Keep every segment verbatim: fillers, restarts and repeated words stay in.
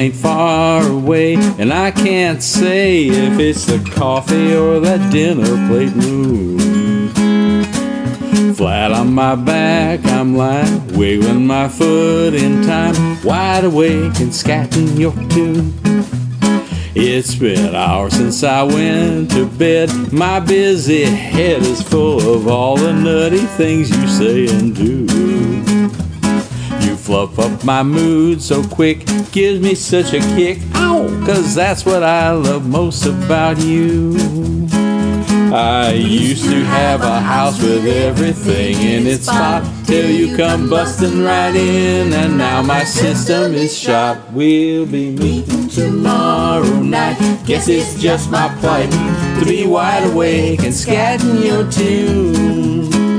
ain't far away, and I can't say if it's the coffee or that dinner plate moves. Flat on my back, I'm lying, wiggling my foot in time, wide awake and scatting your tune. It's been hours since I went to bed. My busy head is full of all the nutty things you say and do. You fluff up my mood so quick, gives me such a kick. Ow! 'Cause that's what I love most about you. I used to have a house with everything in its spot till you come busting right in, and now my system is shot. We'll be meeting tomorrow night. Guess it's just my plight to be wide awake and scatting your tune.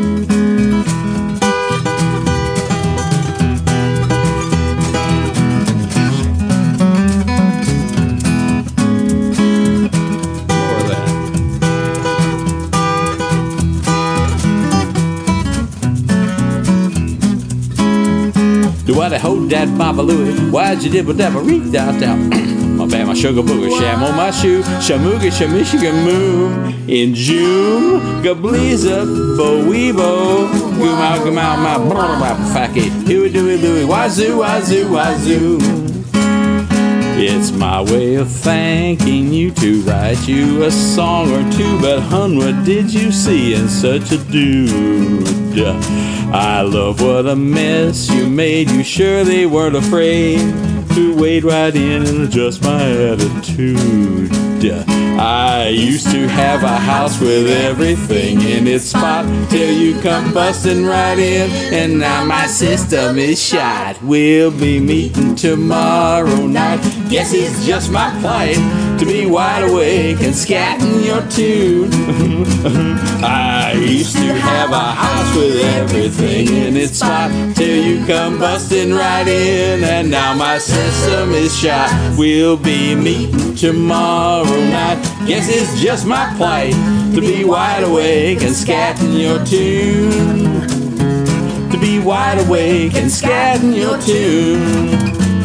Do what I hold that Baba Louie? Why'd you dibble dabble read out down? My bad, my sugar booger, sham on my shoe, shamooga, shamishiga moo. In June, gabliza, bo weebo, goom out, goom out, my brrrr, facky, huey dooey louie, wazoo, wazoo, wazoo. It's my way of thanking you to write you a song or two, but hun, what did you see in such a dude? I love what a mess you made. You surely weren't afraid to wade right in and adjust my attitude. I used to have a house with everything in its spot till you come busting right in, and now my system is shot. We'll be meeting tomorrow night. Guess it's just my plight to be wide awake and scatting your tune. I used to have a house with everything in its spot till you come busting right in, and now my system is shot. We'll be meeting tomorrow night. Guess it's just my plight to be wide awake and scatting your tune. To be wide awake and scatting your tune.